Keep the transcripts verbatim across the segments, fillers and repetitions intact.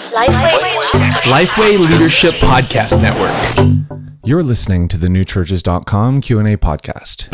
Lifeway Leadership Podcast Network. You're listening to the new churches dot com Q and A podcast.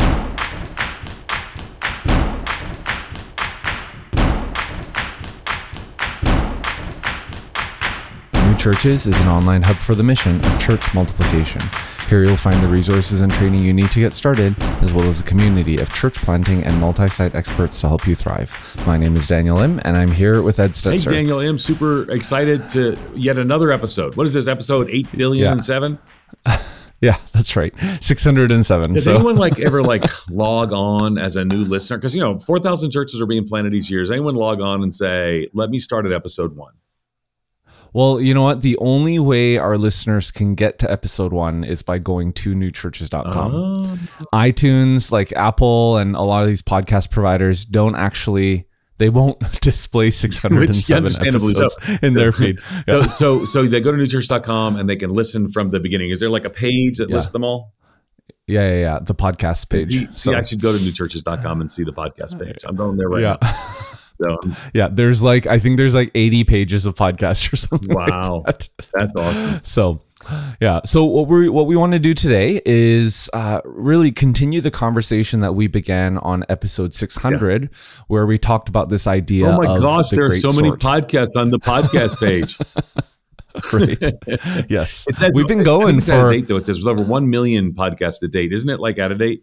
New Churches is an online hub for the mission of church multiplication. Here you'll find the resources and training you need to get started, as well as a community of church planting and multi-site experts to help you thrive. My name is Daniel Im, and I'm here with Ed Stetzer. Hey, Daniel Im, super excited to yet another episode. What is this, episode eight billion and seven? Yeah, that's right. six hundred seven. Does so. anyone like ever like log on as a new listener? Because, you know, four thousand churches are being planted each year. Does anyone log on and say, let me start at episode one? Well, you know what? The only way our listeners can get to episode one is by going to new churches dot com. Oh. iTunes, like Apple and a lot of these podcast providers don't actually, they won't display six hundred seven episodes so, in their feed. So, yeah. so, so they go to new churches dot com and they can listen from the beginning. Is there like a page that yeah. lists them all? Yeah, yeah, yeah. The podcast page. See, so. see, I should go to new churches dot com and see the podcast page. I'm going there right yeah. now. So, yeah, there's like, I think there's like eighty pages of podcasts or something. Wow. Like that. That's awesome. So, yeah. So what we what we want to do today is uh, really continue the conversation that we began on episode six hundred, yeah. where we talked about this idea. Oh my of gosh, the there are great so sort. many podcasts on the podcast page. Great. Yes. It says, we've been going it's for out of date, though. It says there's over one million podcasts to date. Isn't it like out of date?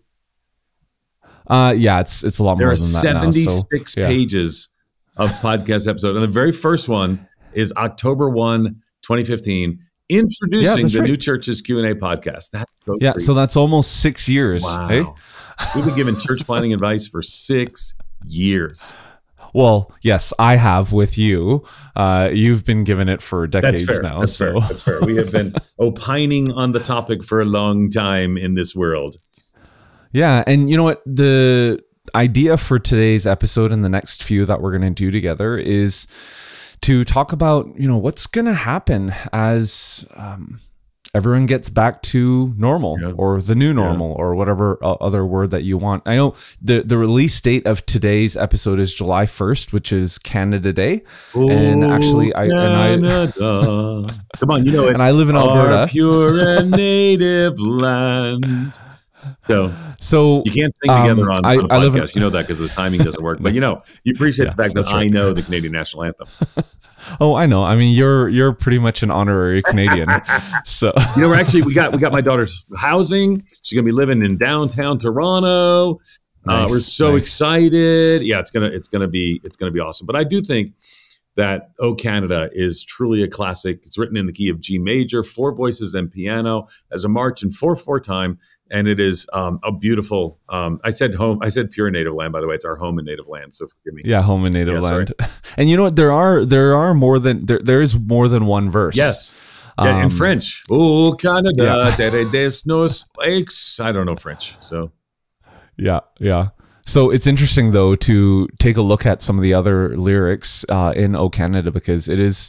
Uh, yeah, it's it's a lot there more than that now. There are seventy-six so, yeah. pages of podcast episode. And the very first one is October first, twenty fifteen, introducing yeah, the right. New Churches Q and A podcast. That's so Yeah, crazy. So that's almost six years. Wow. Hey? We've been giving church planting advice for six years. Well, yes, I have with you. Uh, you've been giving it for decades That's fair. now. That's so. fair. That's fair. We have been opining on the topic for a long time in this world. Yeah, and you know what? The idea for today's episode and the next few that we're going to do together is to talk about, you know, what's going to happen as um, everyone gets back to normal yeah. or the new normal yeah. or whatever other word that you want. I know the, the release date of today's episode is July first, which is Canada Day. Oh, and actually, I, Canada. and I, come on, you know it. And I live in Alberta. Our pure and native land. So, so you can't sing together um, on, I, on a I live podcast. in, you know that because the timing doesn't work. But you know, you appreciate yeah, the fact that right. I know the Canadian national anthem. Oh, I know. I mean, you're you're pretty much an honorary Canadian. So you know, we're actually we got we got my daughter's housing. She's gonna be living in downtown Toronto. Nice, uh, we're so nice. excited. Yeah, it's gonna it's gonna be it's gonna be awesome. But I do think that "O Canada" is truly a classic. It's written in the key of G major, four voices and piano, as a march in four four time, and it is um, a beautiful. Um, I said home. I said pure native land. By the way, it's our home and native land. So forgive me. Yeah, home and native yeah, land. And you know what? There are there are more than there. There is more than one verse. Yes. Yeah, um, in French. "O Canada, yeah. there des nos lakes." I don't know French, so yeah, yeah. So it's interesting, though, to take a look at some of the other lyrics uh, in "O Canada" because it is,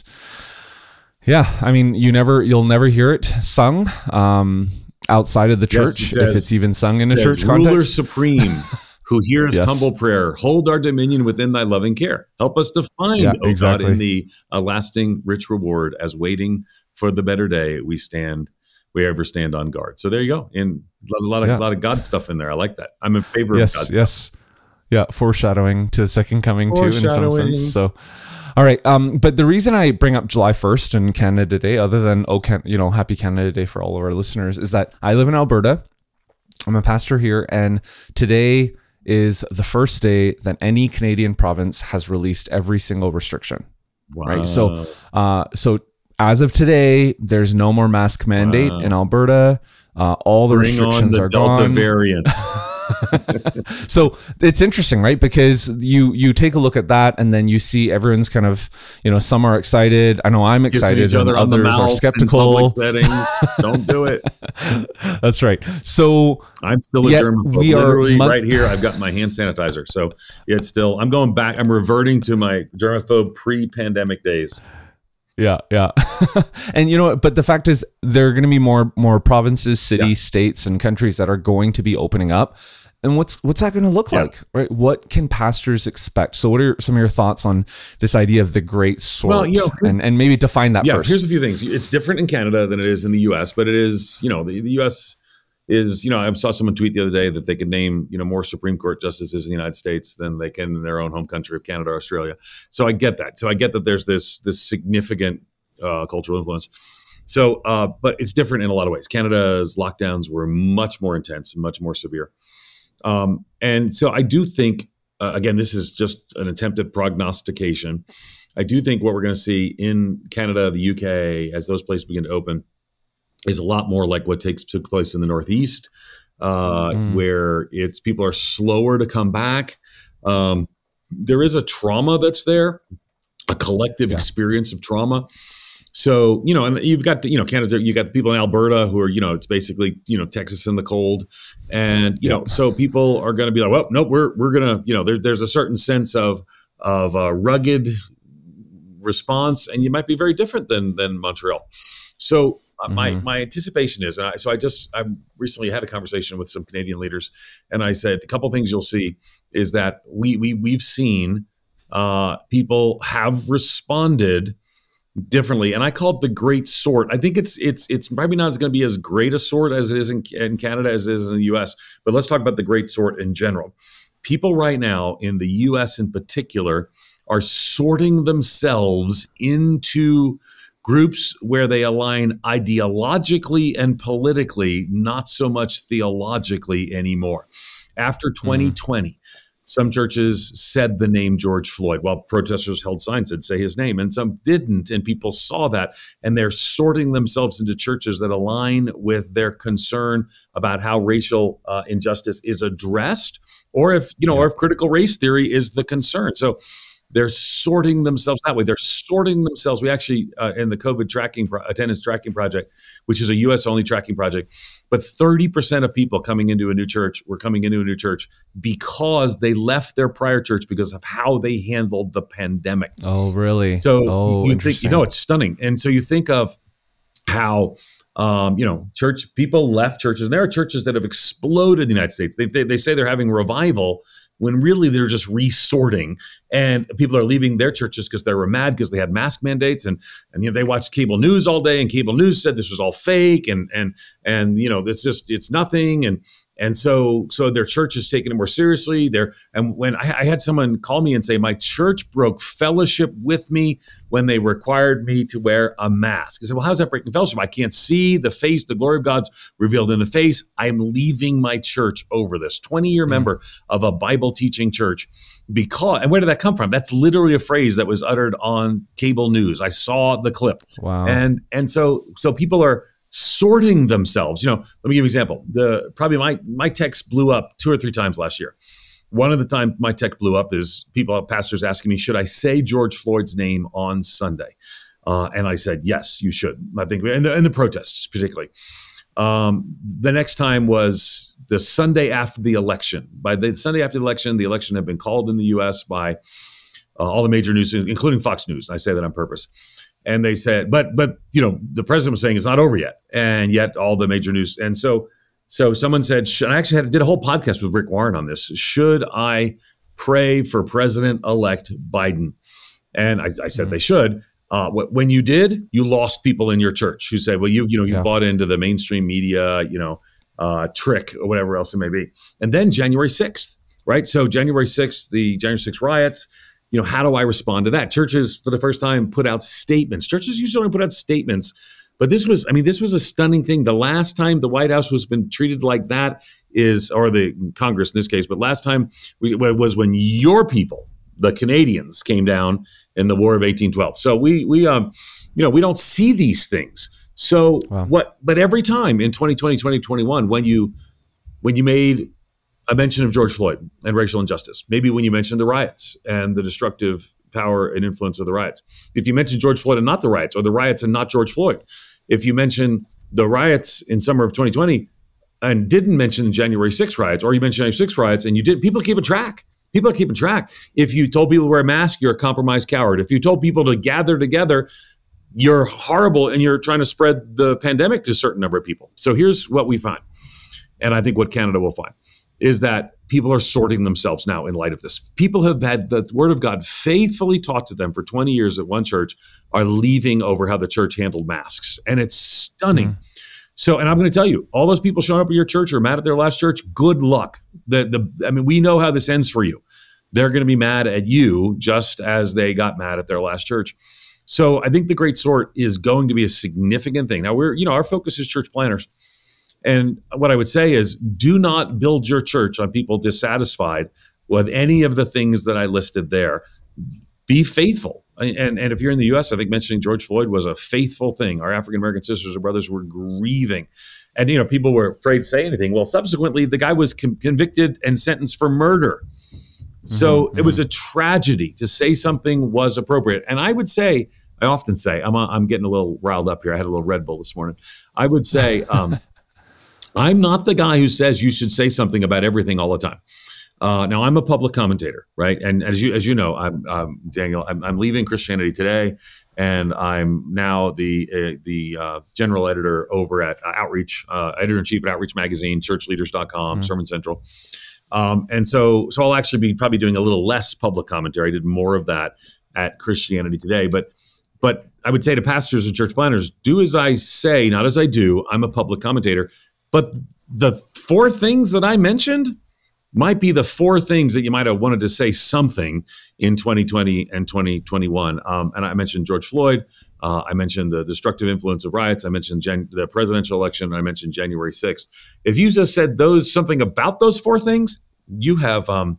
yeah. I mean, you never, you'll never hear it sung um, outside of the church yes, it says, if it's even sung in it a says, church context. "Ruler supreme, who hears yes. humble prayer, hold our dominion within Thy loving care. Help us to find, yeah, O exactly. God, in Thee a lasting, rich reward. As waiting for the better day, we stand." We ever stand on guard. So there you go. And a lot of yeah. a lot of God stuff in there. I like that. I'm in favor yes, of God yes. stuff. Yeah, foreshadowing to the second coming too, in some sense. So, all right. Um, but the reason I bring up July first and Canada Day, other than oh, can, you know, Happy Canada Day for all of our listeners, is that I live in Alberta. I'm a pastor here, and today is the first day that any Canadian province has released every single restriction. Wow. Right. So, uh, so. As of today, there's no more mask mandate wow. in Alberta. Uh, all the Bring restrictions on the are Delta gone. variant. So it's interesting, right? Because you you take a look at that, and then you see everyone's kind of, you know, some are excited. I know I'm excited, each other and on others the are mouth skeptical. in public settings. Don't do it. That's right. So I'm still a yet germaphobe. we are Literally month- right here. I've got my hand sanitizer. So it's still. I'm going back. I'm reverting to my germaphobe pre-pandemic days. Yeah, yeah. And you know what? But the fact is, there are going to be more more provinces, cities, yeah. states, and countries that are going to be opening up. and what's what's that going to look Yeah. like, right? What can pastors expect? So what are some of your thoughts on this idea of the great sort? Well, you know, here's- and, and maybe define that Yeah, first. here's a few things. It's different in Canada than it is in the U S, but it is, you know, the, the U S is, you know, I saw someone tweet the other day that they could name, you know, more Supreme Court justices in the United States than they can in their own home country of Canada or Australia. So I get that. So I get that there's this this significant uh, cultural influence. So, uh, but it's different in a lot of ways. Canada's lockdowns were much more intense and much more severe. Um, and so I do think, uh, again, this is just an attempt at prognostication. I do think what we're going to see in Canada, the U K, as those places begin to open, is a lot more like what takes took place in the Northeast, uh, Mm. where it's people are slower to come back. Um, there is a trauma that's there, a collective Yeah. experience of trauma. So, you know, and you've got, you know, Canada, you got the people in Alberta who are, you know, it's basically, you know, Texas in the cold. And, you know, so people are going to be like, well, no, we're, we're going to, you know, there, there's a certain sense of, of a rugged response, and you might be very different than, than Montreal. So uh, my, Mhm. my anticipation is, and I, so I just, I recently had a conversation with some Canadian leaders, and I said, a couple things you'll see is that we, we, we've seen uh, people have responded differently, and I call it the great sort. I think it's it's it's probably not going to be as great a sort as it is in, in Canada as it is in the U S. But let's talk about the great sort in general. People right now in the U S in particular are sorting themselves into groups where they align ideologically and politically, not so much theologically anymore. After twenty twenty. Some churches said the name George Floyd, while protesters held signs that say his name, and some didn't, and people saw that, and they're sorting themselves into churches that align with their concern about how racial uh, injustice is addressed, or if, you know, or if critical race theory is the concern. So they're sorting themselves that way. They're sorting themselves. We actually, uh, in the COVID tracking pro- attendance tracking project, which is a U S only tracking project, but thirty percent of people coming into a new church were coming into a new church because they left their prior church because of how they handled the pandemic. Oh, really? So oh, you think, you know, it's stunning. And so you think of how, um, you know, church people left churches, and there are churches that have exploded in the United States. They, they, they say they're having revival when really they're just resorting, and people are leaving their churches because they were mad because they had mask mandates, and and you know, they watched cable news all day, and cable news said this was all fake, and and and you know, it's just it's nothing, and and so so their church is taking it more seriously. There, and when I, I had someone call me and say my church broke fellowship with me when they required me to wear a mask. I said, well, how's that breaking fellowship? I can't see the face, the glory of God's revealed in the face. I'm leaving my church over this. twenty-year mm. member of a Bible teaching church, because, and where did that come from? That's literally a phrase that was uttered on cable news. I saw the clip. Wow. And and so so people are sorting themselves. You know, let me give you an example. The probably my my text blew up two or three times last year. One of the time my text blew up is people, pastors asking me, should I say George Floyd's name on Sunday? Uh, and I said, yes, you should. I think, and the, and the protests particularly. Um, the next time was the Sunday after the election. By the Sunday after the election, the election had been called in the U S by uh, all the major news, including Fox News. I say that on purpose. And they said, but, but, you know, the president was saying it's not over yet. And yet all the major news. And so, so someone said, should, I actually had, did a whole podcast with Rick Warren on this. Should I pray for President-elect Biden? And I, I said mm-hmm. they should. Uh, when you did, you lost people in your church who said, well, you, you know, you yeah. bought into the mainstream media, you know, uh, trick or whatever else it may be. And then January sixth, right? So January sixth, the January sixth riots, you know, how do I respond to that? Churches, for the first time, put out statements. Churches usually only put out statements, but this was, I mean, this was a stunning thing. The last time the White House was been treated like that is, or the Congress in this case, but last time we, was when your people, the Canadians, came down in the War of eighteen twelve. So we, we, um, you know, we don't see these things. So wow. what? But every time in twenty twenty, twenty twenty-one, when you, when you made a mention of George Floyd and racial injustice, maybe when you mentioned the riots and the destructive power and influence of the riots, if you mention George Floyd and not the riots, or the riots and not George Floyd, if you mention the riots in summer of twenty twenty and didn't mention the January sixth riots, or you mentioned January sixth riots and you did, people keep a track. People are keeping track. If you told people to wear a mask, you're a compromised coward. If you told people to gather together, you're horrible and you're trying to spread the pandemic to a certain number of people. So here's what we find, and I think what Canada will find. is that people are sorting themselves now in light of this. People have had the word of God faithfully taught to them for twenty years at one church are leaving over how the church handled masks. And it's stunning. Mm. So, and I'm going to tell you, all those people showing up at your church or mad at their last church, good luck. The, the, I mean, we know how this ends for you. They're going to be mad at you just as they got mad at their last church. So I think the great sort is going to be a significant thing. Now, we're, you know, our focus is church planners. And what I would say is, do not build your church on people dissatisfied with any of the things that I listed there. Be faithful. And, and if you're in the U S, I think mentioning George Floyd was a faithful thing. Our African-American sisters and brothers were grieving. And, you know, people were afraid to say anything. Well, subsequently, the guy was con- convicted and sentenced for murder. So mm-hmm. it was a tragedy. To say something was appropriate. And I would say, I often say, I'm, I'm getting a little riled up here. I had a little Red Bull this morning. I would say, um, I'm not the guy who says you should say something about everything all the time. Uh, now, I'm a public commentator, right? And as you as you know, I'm um, Daniel. I'm, I'm leaving Christianity Today, and I'm now the uh, the uh, general editor over at uh, Outreach, uh, editor in chief at Outreach Magazine, church leaders dot com, mm-hmm. Sermon Central. Um, and so, so I'll actually be probably doing a little less public commentary. I did more of that at Christianity Today, but but I would say to pastors and church planners, do as I say, not as I do. I'm a public commentator. But the four things that I mentioned might be the four things that you might have wanted to say something in twenty twenty and twenty twenty-one. Um, and I mentioned George Floyd. Uh, I mentioned the destructive influence of riots. I mentioned Jan- the presidential election. And I mentioned January sixth. If you just said those something about those four things, you have um,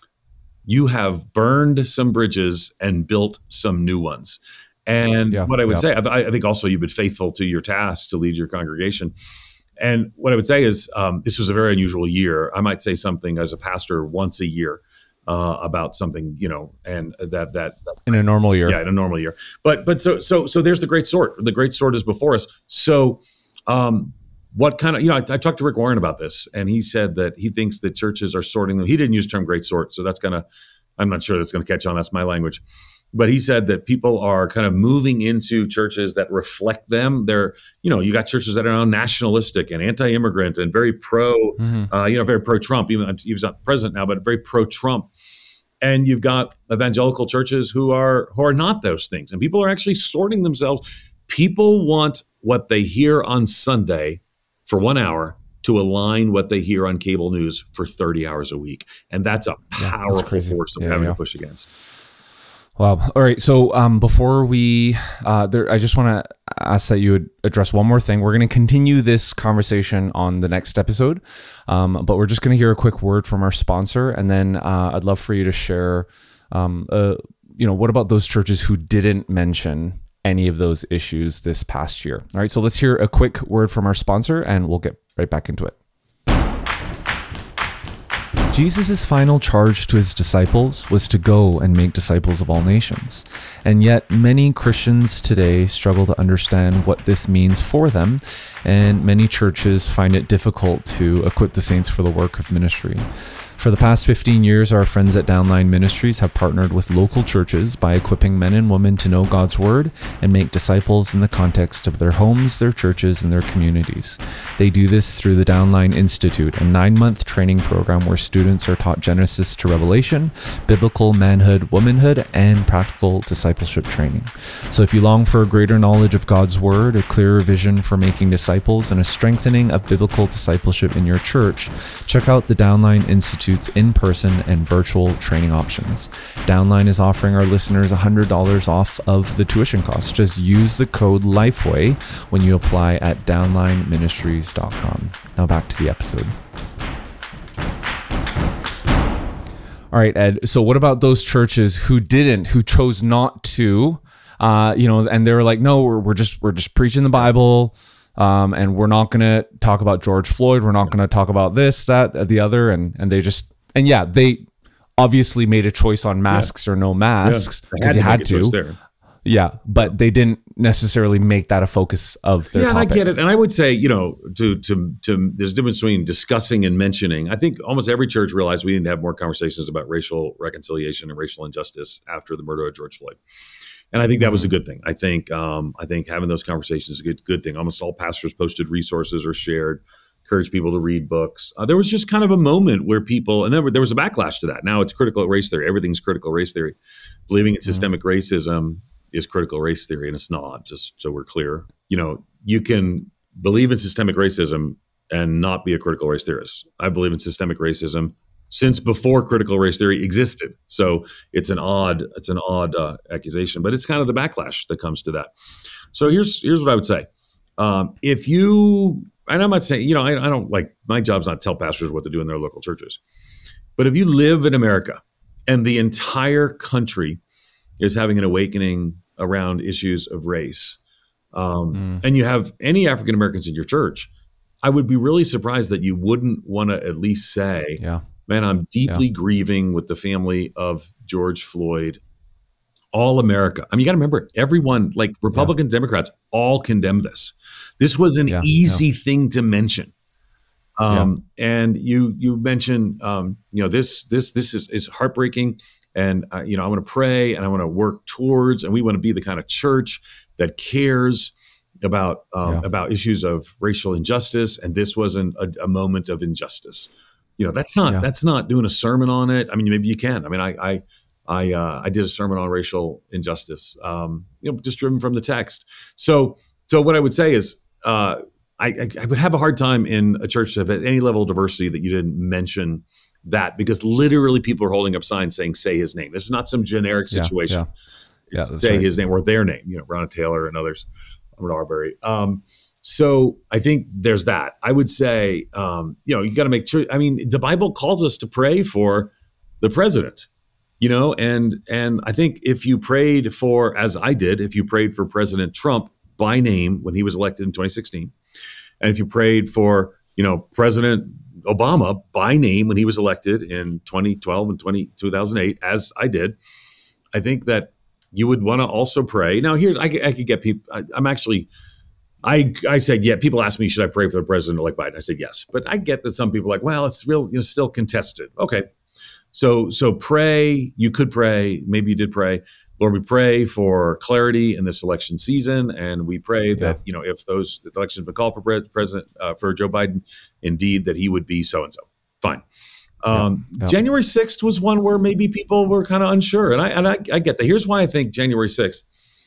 you have burned some bridges and built some new ones. And yeah, what I would yeah. say, I, I think also you've been faithful to your task to lead your congregation. And what I would say is um, this was a very unusual year. I might say something as a pastor once a year uh, about something, you know, and that, that that in a normal year. Yeah, in a normal year. But but so so so there's the great sort. The great sort is before us. So um, what kind of, you know, I, I talked to Rick Warren about this, and he said that he thinks that churches are sorting them. He didn't use the term great sort, so that's gonna, I'm not sure that's gonna catch on. That's my language. But he said that people are kind of moving into churches that reflect them. They're, you know, you got churches that are now nationalistic and anti-immigrant and very pro, mm-hmm. uh, you know, very pro-Trump. Even he's not president now, but very pro-Trump. And you've got evangelical churches who are who are not those things. And people are actually sorting themselves. People want what they hear on Sunday for one hour to align what they hear on cable news for thirty hours a week. And that's a powerful yeah, force that we're yeah, having yeah. to push against. Wow. All right. So um, before we, uh, there, I just want to ask that you would address one more thing. We're going to continue this conversation on the next episode, um, but we're just going to hear a quick word from our sponsor, and then uh, I'd love for you to share, um, uh, you know, what about those churches who didn't mention any of those issues this past year? All right. So let's hear a quick word from our sponsor, and we'll get right back into it. Jesus' final charge to his disciples was to go and make disciples of all nations. And yet many Christians today struggle to understand what this means for them, and many churches find it difficult to equip the saints for the work of ministry. For the past fifteen years, our friends at Downline Ministries have partnered with local churches by equipping men and women to know God's Word and make disciples in the context of their homes, their churches, and their communities. They do this through the Downline Institute, a nine-month training program where students are taught Genesis to Revelation, biblical manhood, womanhood, and practical discipleship training. So if you long for a greater knowledge of God's Word, a clearer vision for making disciples, and a strengthening of biblical discipleship in your church, check out the Downline Institute in-person and virtual training options. Downline is offering our listeners one hundred dollars off of the tuition costs. Just use the code LIFEWAY when you apply at downline ministries dot com. Now back to the episode. All right, Ed. So what about those churches who didn't, who chose not to, uh, you know, and they were like, no, we're, we're just we're just preaching the Bible. Um, and we're not going to talk about George Floyd. We're not going to talk about this, that, the other. And, and they just, and yeah, they obviously made a choice on masks yeah. or no masks because yeah. they had to. There. Yeah. But they didn't necessarily make that a focus of their yeah, topic. And I get it. And I would say, you know, to, to, to, there's a difference between discussing and mentioning. I think almost every church realized we need to have more conversations about racial reconciliation and racial injustice after the murder of George Floyd. And I think that was a good thing. I think um, I think having those conversations is a good good thing. Almost all pastors posted resources or shared encourage people to read books. Uh, there was just kind of a moment where people, and then there was a backlash to that. Now it's critical race theory. Everything's critical race theory. Believing in systemic mm-hmm. racism is critical race theory, and it's not, just so we're clear. You know, you can believe in systemic racism and not be a critical race theorist. I believe in systemic racism since before critical race theory existed. So it's an odd, it's an odd uh, accusation, but it's kind of the backlash that comes to that. So here's here's what I would say. Um, if you, and I'm not saying, you know, I, I don't like, my job's not to tell pastors what to do in their local churches. But if you live in America and the entire country is having an awakening around issues of race, um, mm. and you have any African Americans in your church, I would be really surprised that you wouldn't want to at least say, yeah. man, I'm deeply yeah. grieving with the family of George Floyd. All America. I mean, you got to remember, everyone, like Republicans, yeah. Democrats, all condemn this. This was an yeah, easy yeah. thing to mention. Um, yeah. And you you mentioned, um, you know, this this this is, is heartbreaking. And, uh, you know, I want to pray and I want to work towards, and we want to be the kind of church that cares about um, yeah. about issues of racial injustice. And this wasn't a, a moment of injustice. You know, that's not yeah. that's not doing a sermon on it. I mean, maybe you can. I mean, I I I, uh, I did a sermon on racial injustice, um, you know, just driven from the text. So, so what I would say is, uh, I, I, I would have a hard time in a church that had any level of diversity that you didn't mention that, because literally people are holding up signs saying, "Say his name." This is not some generic situation. Yeah, yeah. yeah say right. his name or their name. You know, Breonna Taylor and others, Ahmaud Arbery. Um, so I think there's that. I would say, um, you know, you got to make sure. I mean, the Bible calls us to pray for the president. You know, and and I think if you prayed for, as I did, if you prayed for President Trump by name when he was elected in twenty sixteen, and if you prayed for, you know, President Obama by name when he was elected in twenty twelve and two thousand eight, as I did, I think that you would want to also pray. Now, here's, I, I could get people, I, I'm actually, I I said, yeah, people ask me, should I pray for the president-elect Biden? I said, yes. But I get that some people are like, well, it's real, you know, still contested. Okay. So, so pray, you could pray, maybe you did pray. Lord, we pray for clarity in this election season. And we pray yeah. that, you know, if those if the elections been called for pre- president, uh, for Joe Biden, indeed, that he would be so-and-so. Fine. Um, yeah. Yeah. January sixth was one where maybe people were kind of unsure. And I, and I, I get that. Here's why I think January sixth,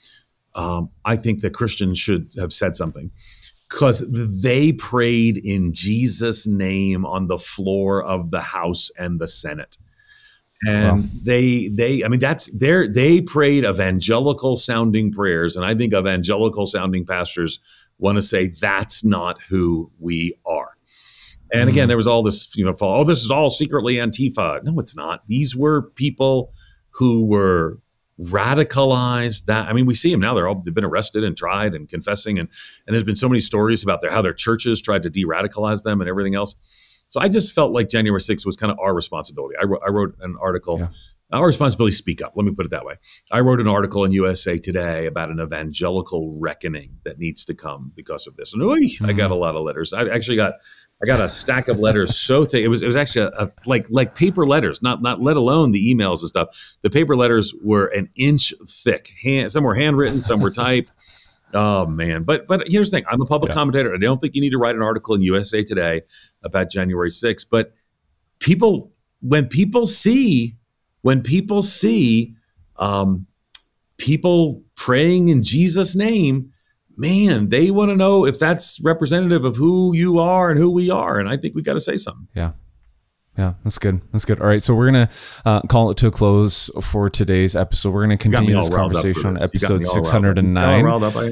um, I think that Christians should have said something. Because they prayed in Jesus' name on the floor of the House and the Senate. And wow. they, they, I mean, that's their, they prayed evangelical sounding prayers. And I think evangelical sounding pastors want to say that's not who we are. And mm-hmm. again, there was all this, you know, fall, oh, this is all secretly Antifa. No, it's not. These were people who were radicalized. That, I mean, we see them now. They're all, they've been arrested and tried and confessing. And, and there's been so many stories about their, how their churches tried to de-radicalize them and everything else. So I just felt like January sixth was kind of our responsibility. I wrote, I wrote an article, yeah. our responsibility, speak up. Let me put it that way. I wrote an article in U S A Today about an evangelical reckoning that needs to come because of this. And oy, mm-hmm. I got a lot of letters. I actually got, I got a stack of letters so thick. It was, it was actually a, a, like, like paper letters, not, not let alone the emails and stuff. The paper letters were an inch thick. Hand, some were handwritten, some were typed. Oh man. But, but here's the thing. I'm a public yeah. commentator. I don't think you need to write an article in U S A Today about January sixth, but people, when people see, when people see, um, people praying in Jesus' name, man, they want to know if that's representative of who you are and who we are. And I think we got to say something. Yeah. Yeah, that's good. That's good. All right. So we're going to uh, call it to a close for today's episode. We're going to continue this conversation on episode six hundred nine.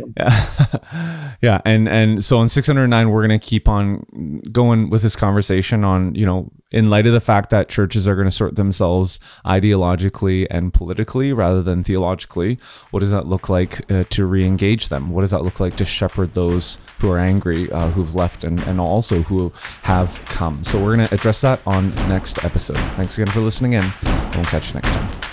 Yeah. yeah. And, and so on six hundred nine, we're going to keep on going with this conversation on, you know, in light of the fact that churches are going to sort themselves ideologically and politically rather than theologically, what does that look like uh, to re-engage them? What does that look like to shepherd those who are angry, uh, who've left, and, and also who have come? So we're going to address that on next episode. Thanks again for listening in, and we'll catch you next time.